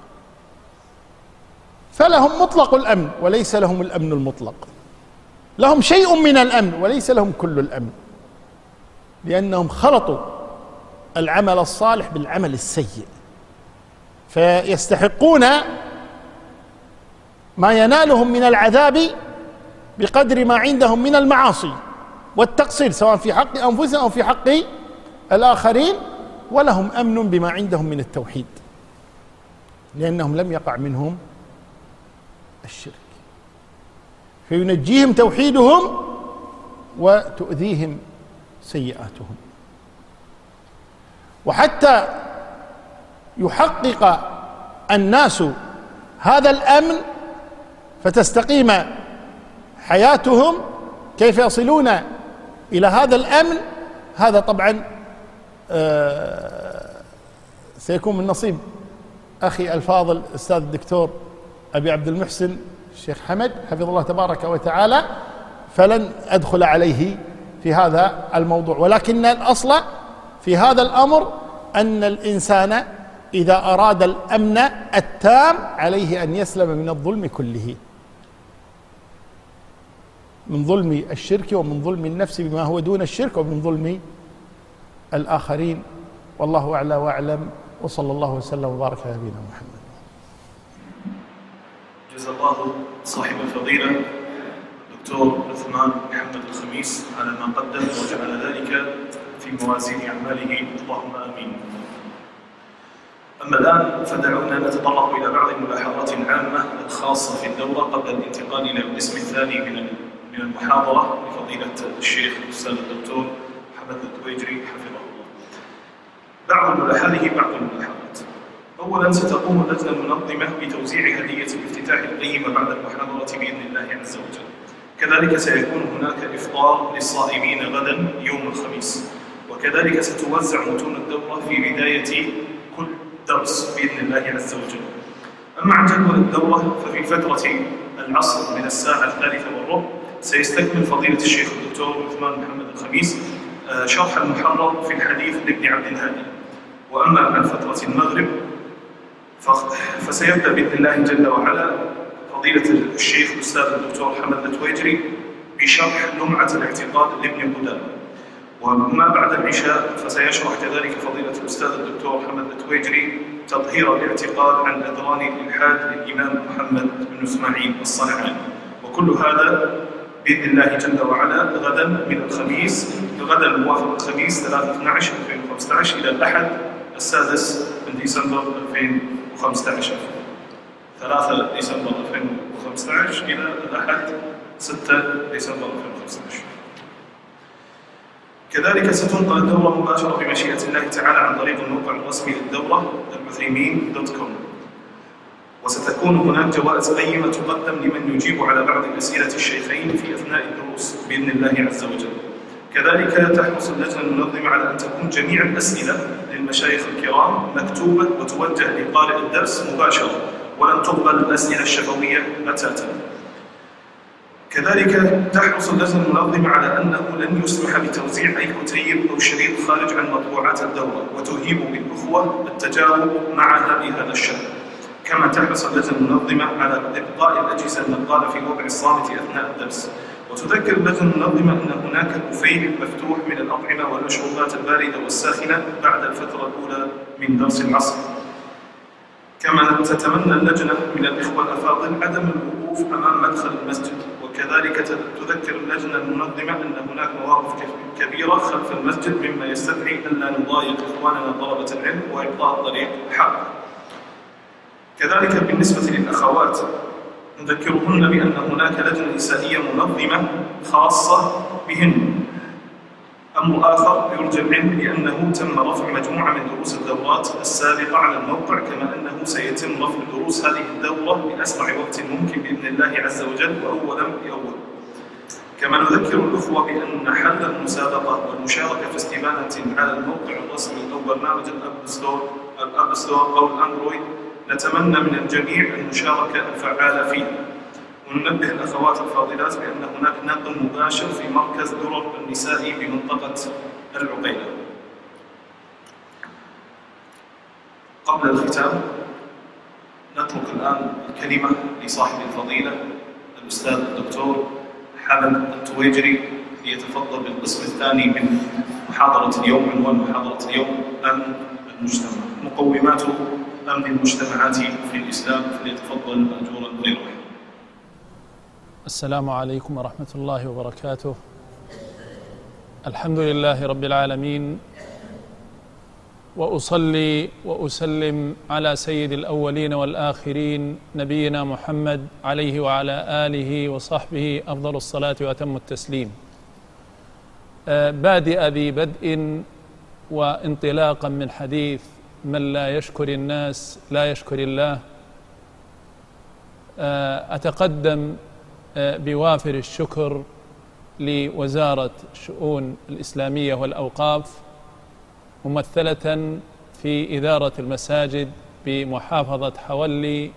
فلهم مطلق الأمن وليس لهم الأمن المطلق. لهم شيء من الأمن وليس لهم كل الأمن، لأنهم خلطوا العمل الصالح بالعمل السيء، فيستحقون ما ينالهم من العذاب بقدر ما عندهم من المعاصي والتقصير، سواء في حق أنفسهم أو في حق الآخرين. ولهم أمن بما عندهم من التوحيد، لأنهم لم يقع منهم الشرك، فينجيهم توحيدهم وتؤذيهم سيئاتهم. وحتى يحقق الناس هذا الأمن فتستقيم حياتهم، كيف يصلون إلى هذا الأمن؟ هذا طبعا آه سيكون من نصيب أخي الفاضل أستاذ الدكتور أبي عبد المحسن الشيخ حمد حفظه الله تبارك وتعالى، فلن أدخل عليه في هذا الموضوع. ولكن الأصل في هذا الأمر أن الإنسان إذا أراد الأمن التام عليه أن يسلم من الظلم كله، من ظلم الشرك ومن ظلم النفس بما هو دون الشرك ومن ظلم الآخرين. والله أعلى وأعلم، وصلى الله وسلم وبارك على نبينا محمد. جزا الله صاحب الفضيلة دكتور عثمان محمد الخميس على ما قدم وجعل ذلك في موازين أعماله، اللهم آمين. أما الآن فدعونا نتطرق إلى بعض الملاحظات العامة الخاصة في الدورة قبل الانتقال إلى القسم الثاني من من المحاضرة لفضيلة الشيخ الأستاذ الدكتور حمد التويجري حفظه الله. بعض هذه بعض الملاحظات. أولاً ستقوم اللجنة المنظمة بتوزيع هدية الافتتاح القيمة بعد المحاضرة بإذن الله عز وجل. كذلك سيكون هناك إفطار للصائمين غداً يوم الخميس، وكذلك ستوزع متون الدورة في بداية كل درس بإذن الله عز وجل. أما عن جدول الدورة ففي فترة العصر من الساعة الثالثة والربع سيستكمل فضيلة الشيخ الدكتور عثمان محمد الخميس شرح المحرر في الحديث لابن عبد الهادي. وأما عن فترة المغرب فسيبدأ بإذن الله جل وعلا فضيلة الشيخ الأستاذ الدكتور حمد التويجري بشرح لمعة الاعتقاد لابن قدامة. وما بعد العشاء فسيشرح كذلك فضيلة الأستاذ الدكتور حمد التويجري تطهير الاعتقاد عن أدران الإلحاد للإمام محمد بن إسماعيل الصنعاني. وكل هذا بإذن الله جل وعلا غدا من الخميس، غدا الموافق الخميس ثلاثة اثنعش ألفين وخمسة عشر إلى الأحد السادس من ديسمبر ألفين وخمسة عشر، ثلاثة ديسمبر ألفين وخمسة عشر إلى الأحد ستة ديسمبر ألفين وخمسة عشر. كذلك ستنقل الدورة مباشرة بمشيئة الله تعالى عن طريق الموقع الرسمي للدورة العثيمين دوت كوم، وستكون هناك جوائز قيمة تقدم لمن يجيب على بعض أسئلة الشيخين في أثناء الدروس بإذن الله عز وجل. كذلك تحرص اللجنة المنظمة على أن تكون جميع الأسئلة للمشايخ الكرام مكتوبة وتوجه لقارئ الدرس مباشرة، ولن تقبل الأسئلة الشفوية بتاتا. كذلك تحرص اللجنة المنظمة على أنه لن يسمح بتوزيع أي كتيب أو شريط خارج عن مطبوعات الدورة، وتهيب بالأخوة التجاوب معها بهذا الشأن. كما تحرص اللجنة المنظمة على إبقاء الأجهزة النقالة في وضع الصامت أثناء الدرس. وتذكر اللجنة المنظمة أن هناك بوفيه مفتوح من الأطعمة والمشروبات الباردة والساخنة بعد الفترة الأولى من درس العصر. كما تتمنى اللجنة من الإخوة الأفاضل عدم الوقوف أمام مدخل المسجد. وكذلك تذكر اللجنة المنظمة أن هناك مواقف كبيرة خلف المسجد مما يستدعي ألا نضايق إخواننا طلبة العلم وإبقاء الطريق حق. كذلك بالنسبة للأخوات نذكرهن بأن هناك لجنة نسائية منظمة خاصة بهن. أمر آخر يرجى العلم بأنه تم رفع مجموعة من دروس الدورات السابقة على الموقع، كما أنه سيتم رفع دروس هذه الدورة بأسرع وقت ممكن بإذن الله عز وجل وأولا بأول. كما نذكر الأخوة بأن حل المسابقة والمشاركة في استبانة على الموقع الرسمي أو برنامج الأب ستور الأب ستور أو الأندرويد نتمنى من الجميع المشاركة الفعالة فيه. وننبه الأخوات الفاضلات بأن هناك نقل مباشر في مركز درر النسائي بمنطقة العقيلة. قبل الختام نترك الآن الكلمة لصاحب الفضيلة الأستاذ الدكتور حمد التويجري ليتفضل بالقسم الثاني من محاضرة اليوم. عنوان محاضرة اليوم أمن المجتمع، مقومات أمن المجتمعات في الإسلام، فليتفضل مأجورا غير واحد. السلام عليكم ورحمة الله وبركاته. الحمد لله رب العالمين، وأصلي وأسلم على سيد الأولين والآخرين نبينا محمد عليه وعلى آله وصحبه أفضل الصلاة وأتم التسليم. بادئ ذي بدء وانطلاقا من حديث من لا يشكر الناس لا يشكر الله، أتقدم بوافر الشكر لوزارة الشؤون الإسلامية والأوقاف ممثلة في إدارة المساجد بمحافظة حولي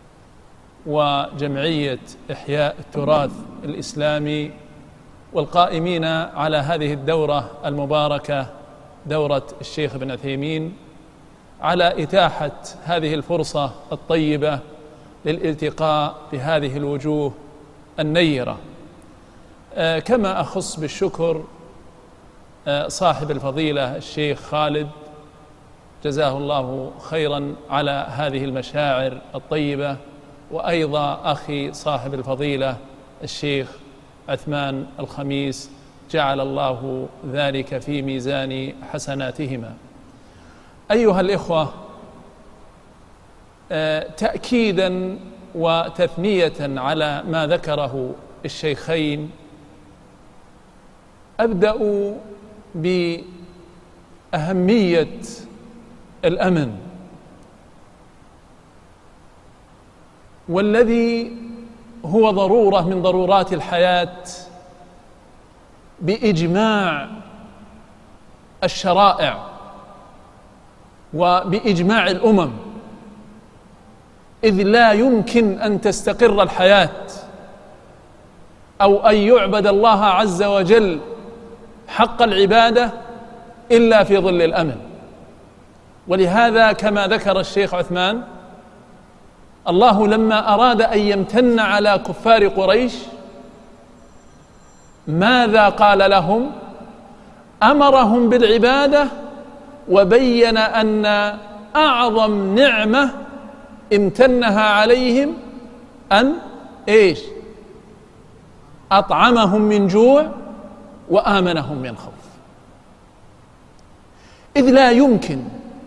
وجمعية إحياء التراث الإسلامي والقائمين على هذه الدورة المباركة، دورة الشيخ ابن عثيمين، على إتاحة هذه الفرصة الطيبة للالتقاء بهذه الوجوه النيرة. كما أخص بالشكر صاحب الفضيلة الشيخ خالد جزاه الله خيرا على هذه المشاعر الطيبة، وأيضا أخي صاحب الفضيلة الشيخ عثمان الخميس جعل الله ذلك في ميزان حسناتهما. أيها الإخوة، تأكيدا وتثنية على ما ذكره الشيخين، أبدأ بأهمية الأمن، والذي هو ضرورة من ضرورات الحياة بإجماع الشرائع وبإجماع الأمم، إذ لا يمكن أن تستقر الحياة أو أن يعبد الله عز وجل حق العبادة إلا في ظل الأمن. ولهذا كما ذكر الشيخ عثمان، الله لما أراد أن يمتن على كفار قريش ماذا قال لهم؟ أمرهم بالعبادة، وبين أن أعظم نعمة امتنها عليهم أن إيش؟ أطعمهم من جوع وآمنهم من خوف. إذ لا يمكن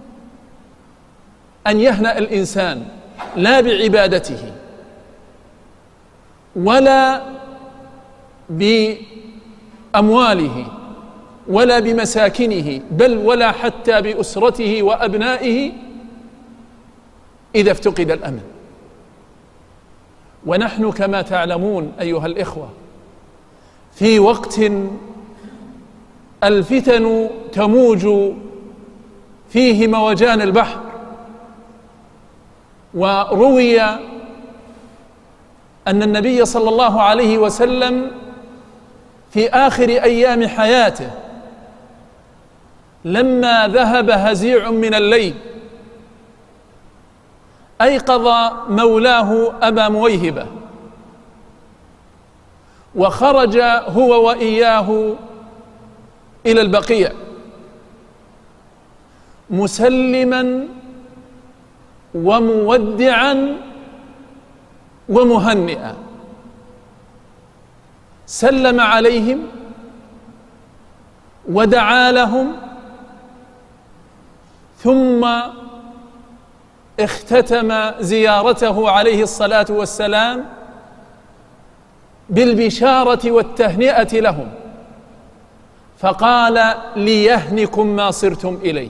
أن يهنأ الإنسان لا بعبادته ولا بأمواله ولا بمساكنه، بل ولا حتى بأسرته وأبنائه إذا افتقد الأمن. ونحن كما تعلمون أيها الإخوة في وقت الفتن تموج فيه موجان البحر، وروي أن النبي صلى الله عليه وسلم في آخر أيام حياته لما ذهب هزيع من الليل أيقظ مولاه أبا مويهبة، وخرج هو وإياه إلى البقيع مسلما ومودعا ومهنئا، سلم عليهم ودعا لهم، ثم اختتم زيارته عليه الصلاة والسلام بالبشارة والتهنئة لهم، فقال: ليهنكم ما صرتم إليه.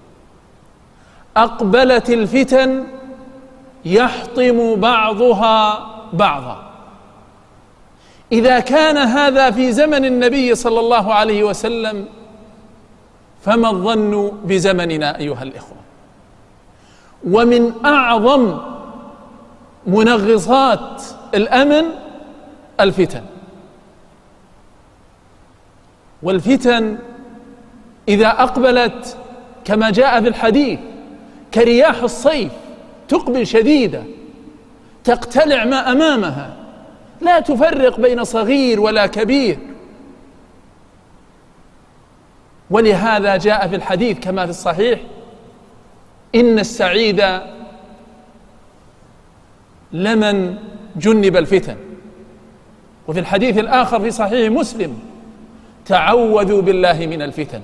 أقبلت الفتن يحطم بعضها بعضا. إذا كان هذا في زمن النبي صلى الله عليه وسلم، فما الظن بزمننا أيها الإخوة؟ ومن أعظم منغصات الأمن الفتن، والفتن إذا أقبلت كما جاء في الحديث كرياح الصيف تقبل شديدة تقتلع ما أمامها، لا تفرق بين صغير ولا كبير. ولهذا جاء في الحديث كما في الصحيح: إن السعيد لمن جنب الفتن. وفي الحديث الآخر في صحيح مسلم: تعوذوا بالله من الفتن.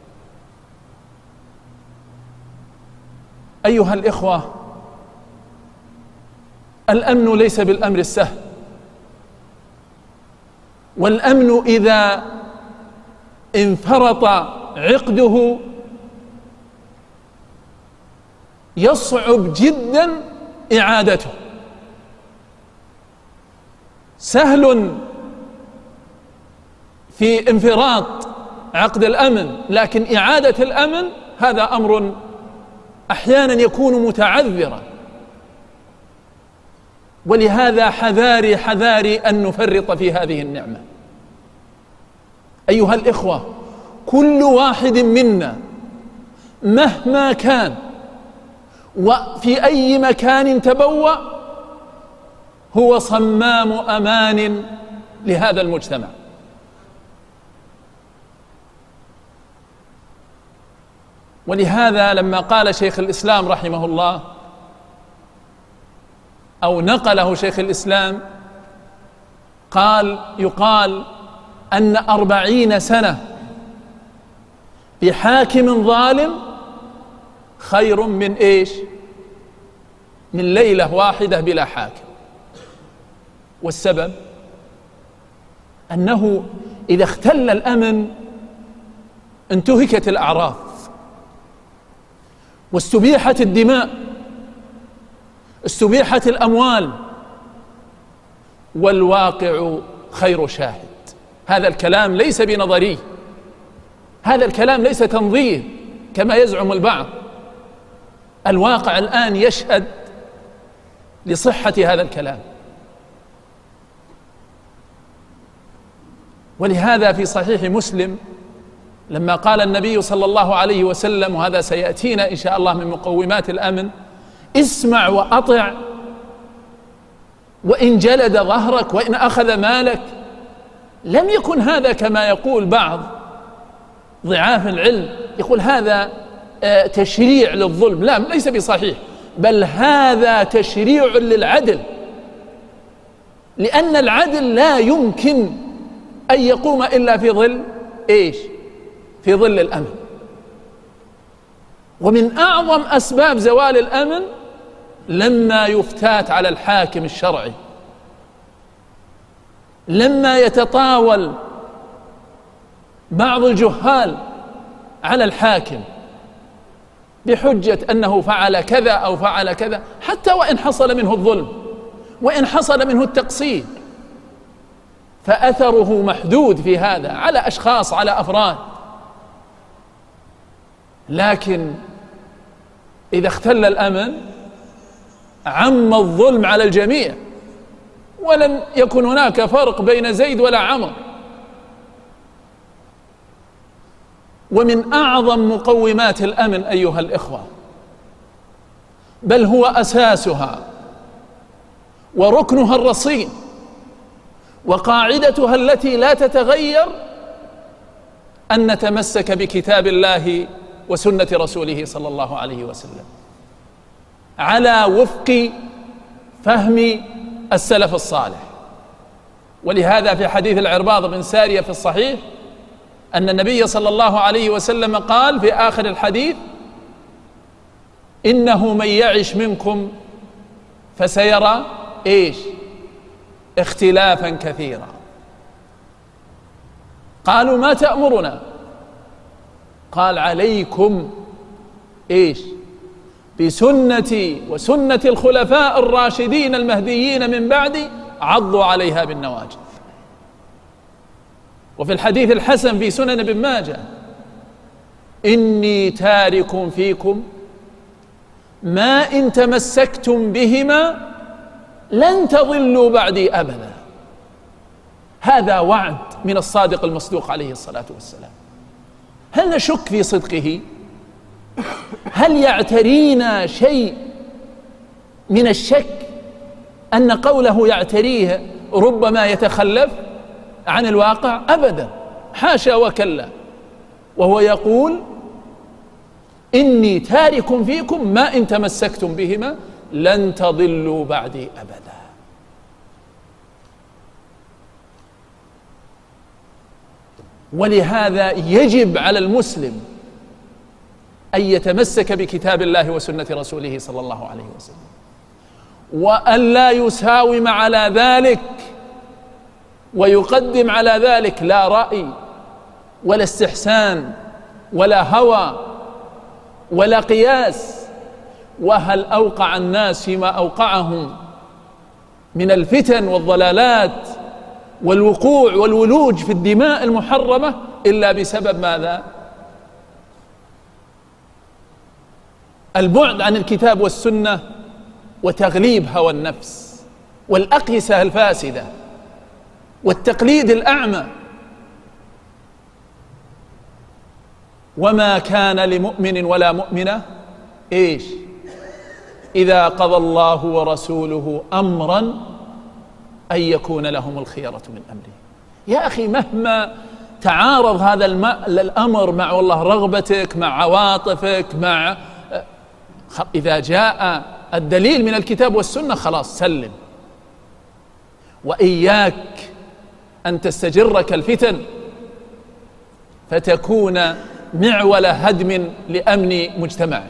أيها الإخوة، الأمن ليس بالأمر السهل، والأمن إذا انفرط عقده يصعب جدا إعادته. سهل في انفراط عقد الأمن، لكن إعادة الأمن هذا أمر أحيانا يكون متعذرا. ولهذا حذاري حذاري أن نفرط في هذه النعمة. أيها الإخوة، كل واحد منا مهما كان وفي أي مكان تبوأ هو صمام أمان لهذا المجتمع. ولهذا لما قال شيخ الإسلام رحمه الله أو نقله شيخ الإسلام قال يقال أن أربعين سنة بحاكم ظالم خير من إيش؟ من ليلة واحدة بلا حاكم. والسبب أنه إذا اختل الأمن انتهكت الأعراض واستبيحت الدماء، استبيحت الأموال، والواقع خير شاهد. هذا الكلام ليس بنظري، هذا الكلام ليس تنظير كما يزعم البعض. الواقع الآن يشهد لصحة هذا الكلام. ولهذا في صحيح مسلم لما قال النبي صلى الله عليه وسلم، وهذا سيأتينا إن شاء الله من مقومات الأمن: اسمع وأطع، وإن جلد ظهرك وإن أخذ مالك. لم يكن هذا كما يقول بعض ضعاف العلم، يقول هذا تشريع للظلم. لا، ليس بصحيح، بل هذا تشريع للعدل، لأن العدل لا يمكن أن يقوم إلا في ظل إيش؟ في ظل الأمن. ومن أعظم أسباب زوال الأمن لما يفتات على الحاكم الشرعي، لما يتطاول بعض الجهال على الحاكم بحجة أنه فعل كذا أو فعل كذا، حتى وإن حصل منه الظلم وإن حصل منه التقصير، فأثره محدود في هذا على أشخاص، على أفراد. لكن إذا اختل الأمن عم الظلم على الجميع، ولن يكن هناك فرق بين زيد ولا عمر. ومن أعظم مقومات الأمن أيها الإخوة، بل هو أساسها وركنها الرصين وقاعدتها التي لا تتغير، أن نتمسك بكتاب الله وسنة رسوله صلى الله عليه وسلم على وفق فهم السلف الصالح. ولهذا في حديث العرباض بن سارية في الصحيح أن النبي صلى الله عليه وسلم قال في آخر الحديث: إنه من يعش منكم فسيرى إيش؟ اختلافا كثيرا. قالوا: ما تأمرنا؟ قال: عليكم إيش؟ بسنتي وسنة الخلفاء الراشدين المهديين من بعدي، عضوا عليها بالنواجذ. وفي الحديث الحسن في سنن ابن ماجه: إني تارك فيكم ما إن تمسكتم بهما لن تضلوا بعدي أبدا. هذا وعد من الصادق المصدوق عليه الصلاة والسلام. هل نشك في صدقه؟ هل يعترينا شيء من الشك أن قوله يعتريه ربما يتخلف عن الواقع؟ أبدا، حاشا وكلا. وهو يقول: إني تارك فيكم ما إن تمسكتم بهما لن تضلوا بعدي أبدا. ولهذا يجب على المسلم أن يتمسك بكتاب الله وسنة رسوله صلى الله عليه وسلم، وأن لا يساوم على ذلك ويقدم على ذلك لا رأي ولا استحسان ولا هوى ولا قياس. وهل أوقع الناس فيما أوقعهم من الفتن والضلالات والوقوع والولوج في الدماء المحرمة إلا بسبب ماذا؟ البعد عن الكتاب والسنة وتغليب هوى النفس والأقيسة الفاسدة والتقليد الأعمى. وما كان لمؤمن ولا مؤمنة إيش إذا قضى الله ورسوله أمرا أن يكون لهم الخيرة من أمره. يا أخي مهما تعارض هذا الأمر مع والله رغبتك، مع عواطفك، مع إذا جاء الدليل من الكتاب والسنة خلاص سلم. وإياك أن تستجرك الفتن فتكون معول هدم لأمن مجتمعك.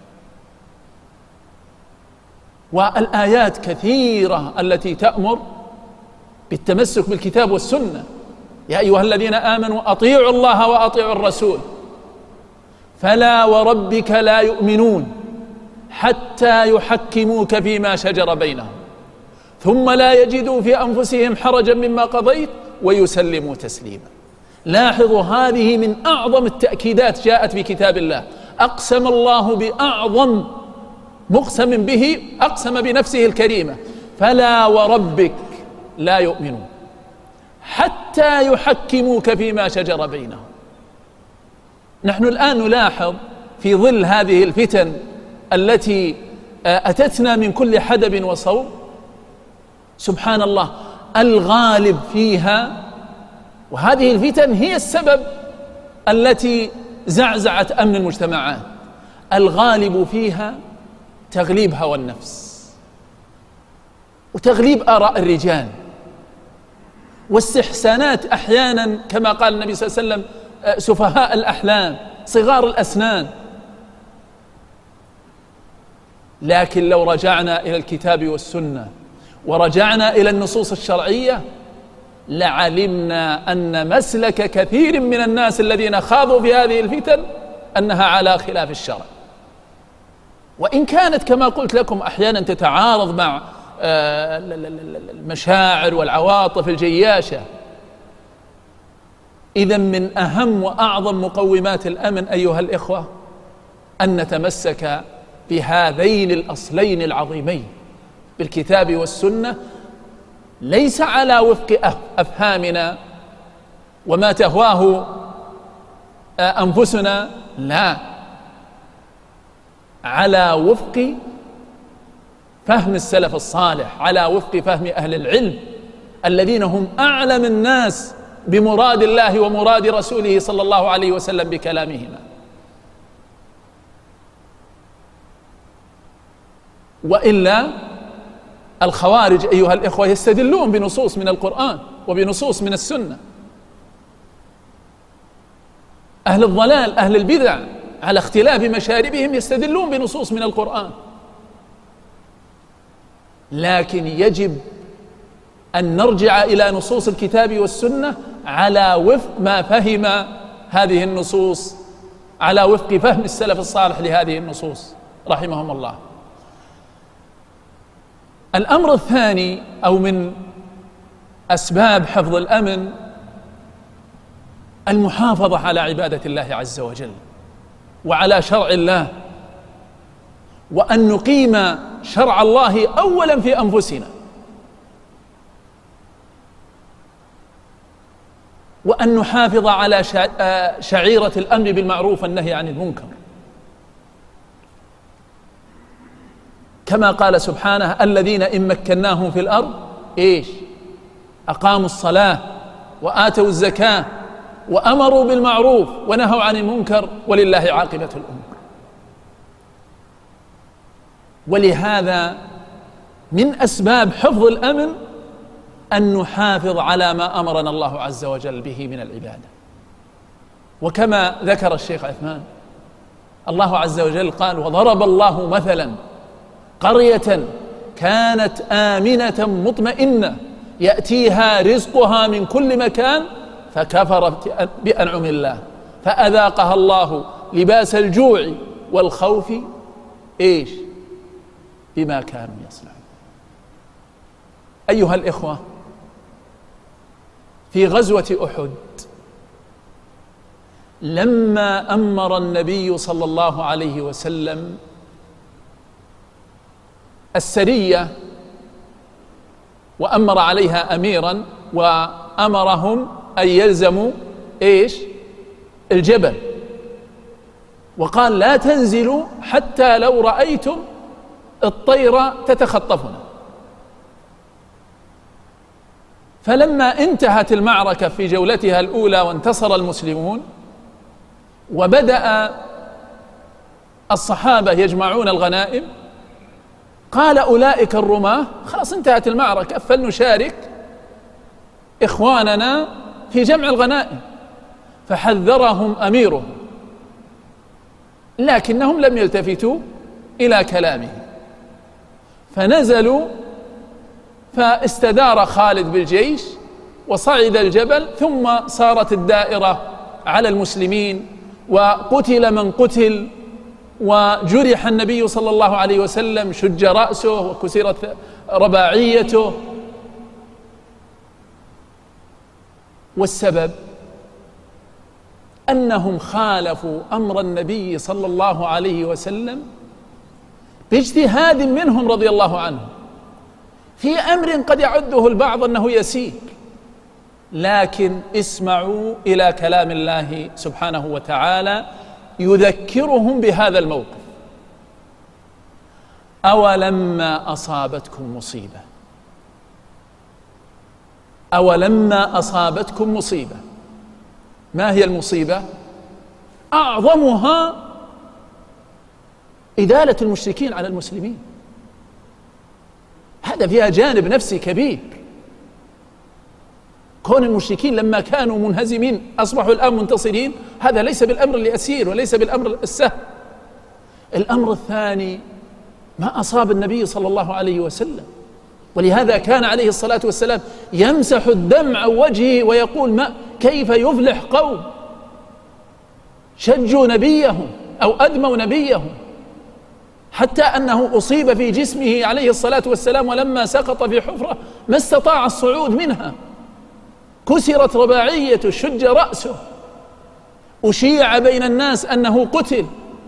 والآيات كثيرة التي تأمر بالتمسك بالكتاب والسنة. يا أيها الذين آمنوا أطيعوا الله وأطيعوا الرسول فلا وربك لا يؤمنون حتى يحكموك فيما شجر بينهم ثم لا يجدوا في أنفسهم حرجا مما قضيت ويسلموا تسليما. لاحظوا هذه من أعظم التأكيدات جاءت في كتاب الله. أقسم الله بأعظم مقسم به، أقسم بنفسه الكريمة: فلا وربك لا يؤمنون حتى يحكموك فيما شجر بينهم. نحن الآن نلاحظ في ظل هذه الفتن التي أتتنا من كل حدب وصوب، سبحان الله، الغالب فيها، وهذه الفتن هي السبب التي زعزعت أمن المجتمعات، الغالب فيها تغليب هوى النفس وتغليب آراء الرجال واستحسانات أحيانا كما قال النبي صلى الله عليه وسلم: سفهاء الأحلام صغار الأسنان. لكن لو رجعنا إلى الكتاب والسنة ورجعنا إلى النصوص الشرعية لعلمنا أن مسلك كثير من الناس الذين خاضوا في هذه الفتن أنها على خلاف الشرع، وإن كانت كما قلت لكم أحيانا تتعارض مع المشاعر والعواطف الجياشة. إذن من أهم وأعظم مقومات الأمن أيها الإخوة أن نتمسك بهذين الأصلين العظيمين بالكتاب والسنة، ليس على وفق أفهامنا وما تهواه أنفسنا، لا، على وفق فهم السلف الصالح، على وفق فهم أهل العلم الذين هم أعلم الناس بمراد الله ومراد رسوله صلى الله عليه وسلم بكلامهما. وإلا الخوارج أيها الإخوة يستدلون بنصوص من القرآن وبنصوص من السنة. أهل الضلال أهل البدع على اختلاف مشاربهم يستدلون بنصوص من القرآن، لكن يجب أن نرجع إلى نصوص الكتاب والسنة على وفق ما فهم هذه النصوص، على وفق فهم السلف الصالح لهذه النصوص رحمهم الله. الأمر الثاني أو من أسباب حفظ الأمن المحافظة على عبادة الله عز وجل وعلى شرع الله، وأن نقيم شرع الله أولا في أنفسنا، وأن نحافظ على شعيرة الأمر بالمعروف والنهي عن المنكر، كما قال سبحانه: الذين إن مكناهم في الأرض إيش أقاموا الصلاة وآتوا الزكاة وأمروا بالمعروف ونهوا عن المنكر ولله عاقبة الأمور. ولهذا من أسباب حفظ الأمن أن نحافظ على ما أمرنا الله عز وجل به من العبادة. وكما ذكر الشيخ عثمان، الله عز وجل قال: وضرب الله مثلا قرية كانت آمنة مطمئنة يأتيها رزقها من كل مكان فكفرت بأنعم الله فأذاقها الله لباس الجوع والخوف إيش بما كانوا يصنعون. أيها الإخوة، في غزوة أحد لما أمر النبي صلى الله عليه وسلم السرية وأمر عليها أميرا وأمرهم أن يلزموا إيش الجبل، وقال: لا تنزلوا حتى لو رأيتم الطير تتخطفنا. فلما انتهت المعركة في جولتها الأولى وانتصر المسلمون وبدأ الصحابة يجمعون الغنائم، قال أولئك الرماة: خلاص انتهت المعركة، فلنشارك إخواننا في جمع الغنائم. فحذرهم أميرهم، لكنهم لم يلتفتوا إلى كلامه، فنزلوا، فاستدار خالد بالجيش وصعد الجبل، ثم صارت الدائرة على المسلمين وقتل من قتل، وجرح النبي صلى الله عليه وسلم، شج رأسه وكسرت رباعيته. والسبب أنهم خالفوا أمر النبي صلى الله عليه وسلم باجتهاد منهم رضي الله عنهم في أمر قد يعده البعض أنه يسير، لكن اسمعوا إلى كلام الله سبحانه وتعالى يذكرهم بهذا الموقف: أولما أصابتكم مصيبة أولما أصابتكم مصيبة ما هي المصيبة؟ أعظمها إدالة المشركين على المسلمين. هذا فيها جانب نفسي كبير. كون المشركين لما كانوا منهزمين أصبحوا الآن منتصرين، هذا ليس بالأمر اليسير وليس بالأمر السهل. الأمر الثاني ما أصاب النبي صلى الله عليه وسلم، ولهذا كان عليه الصلاة والسلام يمسح الدمع عن وجهه ويقول: ما كيف يفلح قوم شجوا نبيهم أو أدموا نبيهم، حتى أنه أصيب في جسمه عليه الصلاة والسلام، ولما سقط في حفرة ما استطاع الصعود منها، كسرت رباعيته، شج رأسه، أشيع بين الناس أنه قتل،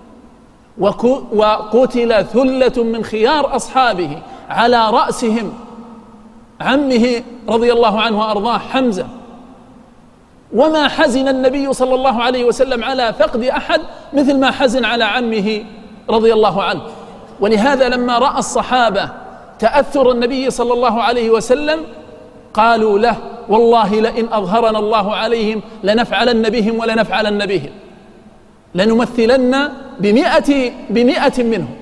وقتل ثلة من خيار أصحابه، على رأسهم عمه رضي الله عنه وأرضاه حمزة. وما حزن النبي صلى الله عليه وسلم على فقد أحد مثل ما حزن على عمه رضي الله عنه. ولهذا لما رأى الصحابة تأثر النبي صلى الله عليه وسلم قالوا له: والله لئن أظهرنا الله عليهم لنفعلن بهم ولنفعلن بهم، لنمثلن بمئة بمئة منهم.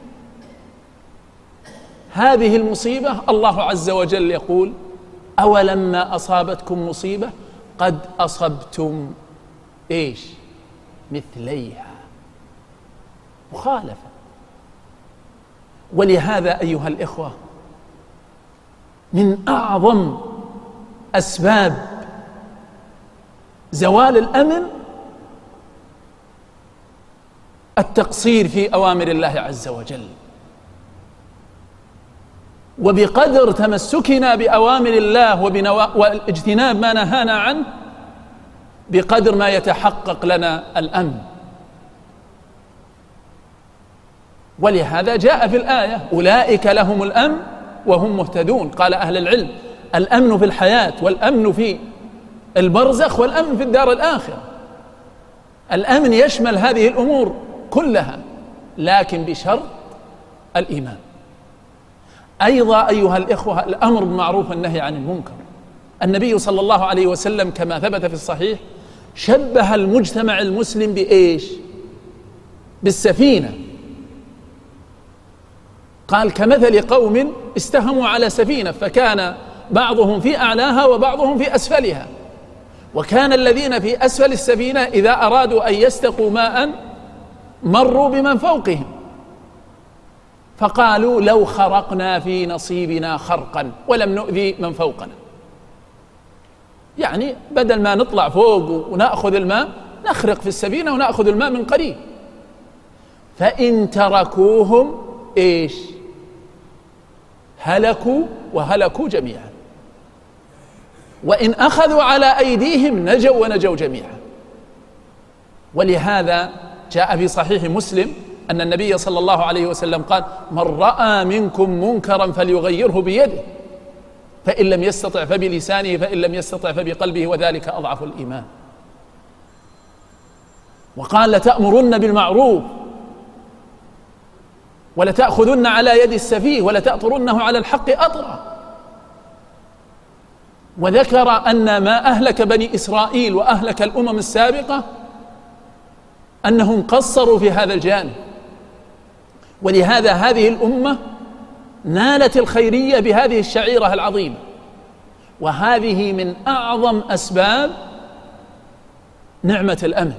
هذه المصيبة الله عز وجل يقول: أولما أصابتكم مصيبة قد أصبتم إيش مثليها، مخالفة. ولهذا أيها الإخوة من أعظم أسباب زوال الأمن التقصير في أوامر الله عز وجل. وبقدر تمسكنا بأوامر الله واجتناب ما نهانا عنه، بقدر ما يتحقق لنا الأمن. ولهذا جاء في الآية: أولئك لهم الأمن وهم مهتدون. قال أهل العلم: الأمن في الحياة، والأمن في البرزخ، والأمن في الدار الآخرة. الأمن يشمل هذه الأمور كلها، لكن بشرط الإيمان. أيضا أيها الإخوة الأمر بالمعروف والنهي عن المنكر. النبي صلى الله عليه وسلم كما ثبت في الصحيح شبه المجتمع المسلم بإيش؟ بالسفينة. قال: كمثل قوم استهموا على سفينة، فكان بعضهم في أعلاها وبعضهم في أسفلها، وكان الذين في أسفل السفينة إذا أرادوا أن يستقوا ماء مروا بمن فوقهم، فقالوا: لو خرقنا في نصيبنا خرقا ولم نؤذي من فوقنا. يعني بدل ما نطلع فوق ونأخذ الماء، نخرق في السفينة ونأخذ الماء من قريب. فإن تركوهم إيش؟ هلكوا وهلكوا جميعا، وإن أخذوا على أيديهم نجوا ونجوا جميعا. ولهذا جاء في صحيح مسلم أن النبي صلى الله عليه وسلم قال: من رأى منكم منكرا فليغيره بيده، فإن لم يستطع فبلسانه، فإن لم يستطع فبقلبه، وذلك أضعف الإيمان. وقال: لتأمرن بالمعروف ولتأخذن على يد السفيه ولتأطرنه على الحق أطرا. وذكر أن ما أهلك بني إسرائيل وأهلك الأمم السابقة أنهم قصروا في هذا الجانب، ولهذا هذه الأمة نالت الخيرية بهذه الشعيرة العظيمة. وهذه من أعظم أسباب نعمة الأمن.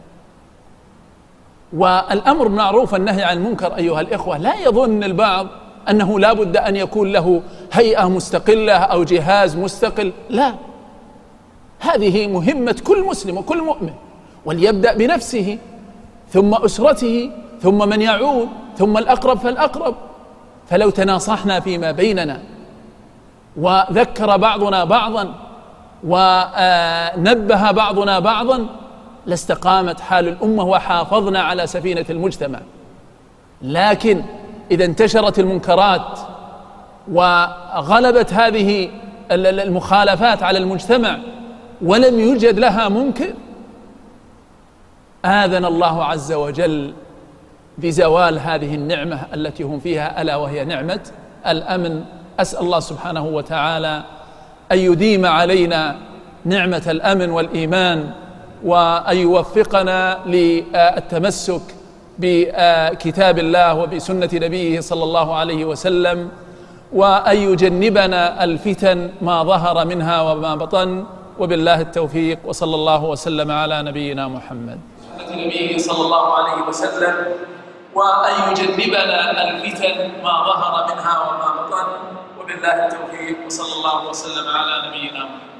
والأمر بالمعروف والنهي عن المنكر أيها الإخوة، لا يظن البعض أنه لا بد أن يكون له هيئة مستقلة أو جهاز مستقل، لا، هذه مهمة كل مسلم وكل مؤمن، وليبدأ بنفسه ثم أسرته ثم من يعود ثم الأقرب فالأقرب. فلو تناصحنا فيما بيننا وذكر بعضنا بعضا ونبه بعضنا بعضا لاستقامت حال الأمة وحافظنا على سفينة المجتمع. لكن إذا انتشرت المنكرات وغلبت هذه المخالفات على المجتمع ولم يوجد لها منكر، آذن الله عز وجل بزوال هذه النعمة التي هم فيها، ألا وهي نعمة الأمن. أسأل الله سبحانه وتعالى أن يديم علينا نعمة الأمن والإيمان، وأن يوفقنا للتمسك بكتاب الله وبسنة نبيه صلى الله عليه وسلم، وأن يجنبنا الفتن ما ظهر منها وما بطن. وبالله التوفيق، وصلى الله وسلم على نبينا محمد سنة نبيه صلى الله عليه وسلم، وأن يجنبنا الفتن ما ظهر منها وما بطن. وبالله التوفيق، وصلى الله وسلم على نبينا محمد.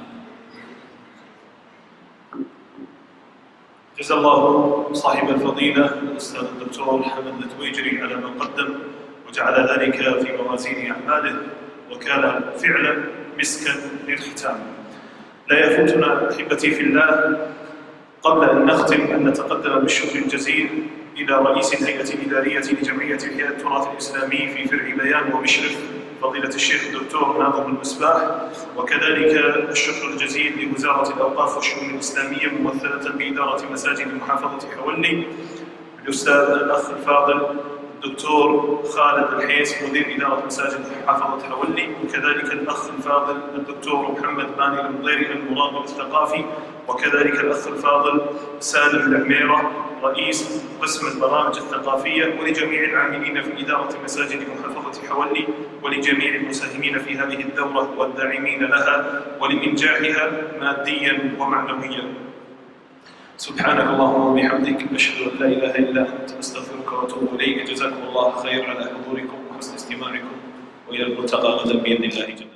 جزا الله صاحب الفضيلة الأستاذ الدكتور حمد التويجري على ما قدم، وجعل ذلك في موازين أعماله، وكان فعلا مسكا للختام. لا يفوتنا أحبتي في الله قبل أن نختم أن نتقدم بالشكر الجزيل إلى رئيس الهيئة الإدارية لجمعية إحياء التراث الإسلامي في فرع بيان ومشرف فضيلة الشيخ الدكتور ناظر المصباح، وكذلك الشكر الجزيل لوزارة الأوقاف والشؤون الإسلامية ممثلة بإدارة مساجد محافظة حولي، الأستاذ الأخ الفاضل الدكتور خالد الحيس مدير إدارة مساجد محافظة حولي، وكذلك الأخ الفاضل الدكتور محمد باني المضيري المراقب الثقافي، وكذلك الأخ الفاضل سالم العميرة رئيس قسم البرامج الثقافية، ولجميع العاملين في إدارة مساجد محافظة حولي، ولجميع المساهمين في هذه الدورة والداعمين لها ولإنجاحها ماديا ومعنويا. سبحانك اللهم وبحمدك، أشهد أن لا إله إلا أنت، أستغفرك وأتوب إليك. جزاكم الله خير على حضوركم وحسن استماعكم، وإلى الملتقى غدا بإذن الله جل